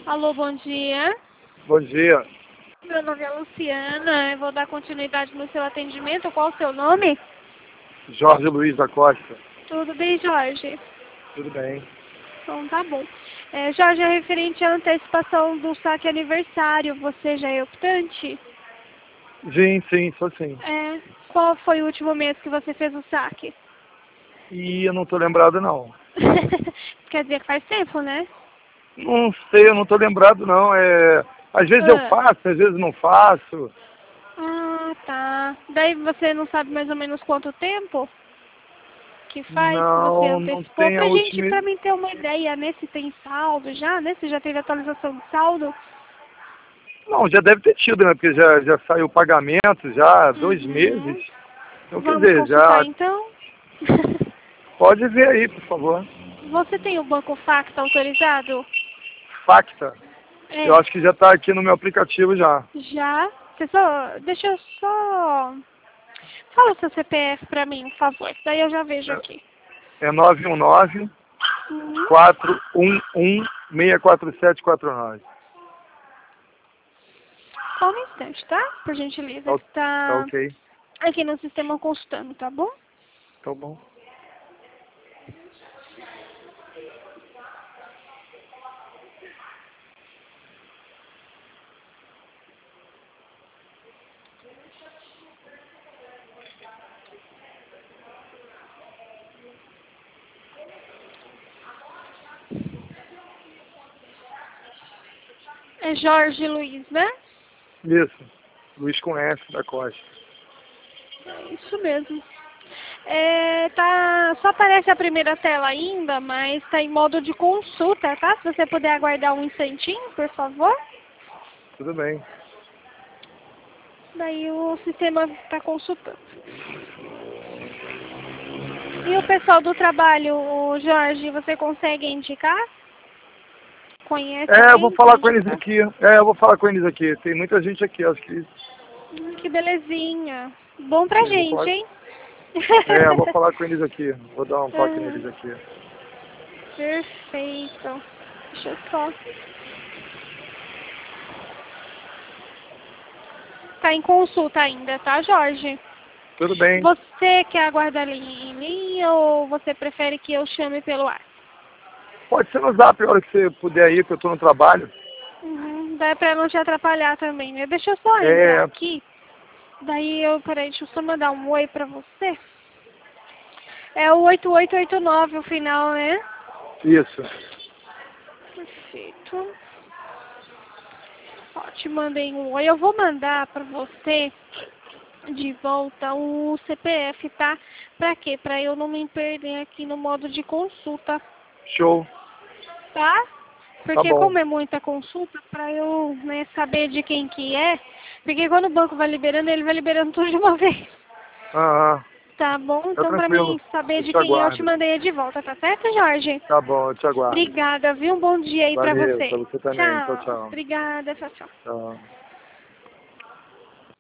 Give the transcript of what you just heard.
Alô, bom dia. Bom dia. Meu nome é Luciana, eu vou dar continuidade no seu atendimento. Qual o seu nome? Jorge Luiz da Costa. Tudo bem, Jorge? Tudo bem. Então tá bom. Jorge, é referente à antecipação do saque aniversário. Você já é optante? Sim, sou sim. Qual foi o último mês que você fez o saque? E eu não tô lembrado não. Quer dizer que faz tempo, né? Não sei, eu não tô lembrado não. Às vezes eu faço, às vezes não faço. Ah, tá. Daí você não sabe mais ou menos quanto tempo que faz que você Não antecipou? tem a Pra última. mim ter uma ideia, né? Se tem saldo já, né? Se já teve atualização de saldo. Não, já deve ter tido, né? Porque já saiu o pagamento, já há 2 meses. Então, quer Vamos dizer, consultar já então? pode ver aí, por favor. Você tem o Banco Facta autorizado? Facta. Eu acho que já está aqui no meu aplicativo já. Já? Deixa eu só... Fala o seu CPF pra mim, por favor. Daí eu já vejo aqui. É 919 411 64749. Só um instante, tá? Por gentileza. Tá ok. Aqui no sistema consultando, tá bom? Tá bom. É Jorge Luiz, né? Isso. Luiz com S da Costa. É isso mesmo. Só aparece a primeira tela ainda, mas tá em modo de consulta, tá? Se você puder aguardar um instantinho, por favor. Tudo bem. Daí o sistema tá consultando. E o pessoal do trabalho, o Jorge, você consegue indicar? Conhece alguém? Eu vou falar com eles aqui. Eu vou falar com eles aqui. Tem muita gente aqui, acho que... Que belezinha. Bom pra gente, hein? Eu vou falar com eles aqui. Vou dar um toque neles aqui. Perfeito. Deixa eu só... Tá em consulta ainda, tá, Jorge? Tudo bem. Você quer aguardar em linha ou você prefere que eu chame pelo ar? Pode ser no Zap a hora que você puder ir, que eu tô no trabalho. Dá pra não te atrapalhar também, né? Deixa eu só entrar aqui. Daí peraí, deixa eu só mandar um oi pra você. É o 8889 o final, né? Isso. Perfeito. Ó, te mandei um oi. Eu vou mandar pra você de volta o CPF, tá? Pra quê? Pra eu não me perder aqui no modo de consulta. Show. Tá? Porque Tá bom. como é muita consulta, pra eu, né, saber de quem que é, porque quando o banco vai liberando, ele vai liberando tudo de uma vez. Tá bom? Tá Então pra tranquilo. mim saber Eu de te quem é, eu te aguardo. mandei de volta, tá certo, Jorge? Tá bom, eu te aguardo. Obrigada, viu? Um bom dia aí pra Valeu, você. pra você também. Tchau, Tchau. tchau. Obrigada, tchau, tchau. Tchau.